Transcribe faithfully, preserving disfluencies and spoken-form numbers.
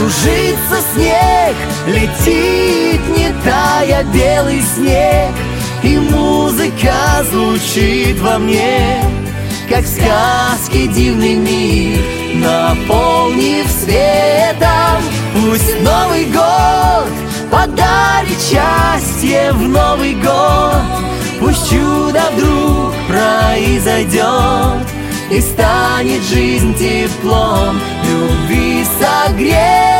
Кружится снег, летит, не тая белый снег, и музыка звучит во мне, как в сказке дивный мир, наполнив светом. Пусть Новый год подарит счастье в Новый год, пусть чудо вдруг произойдет, и станет жизнь теплом любви согреть.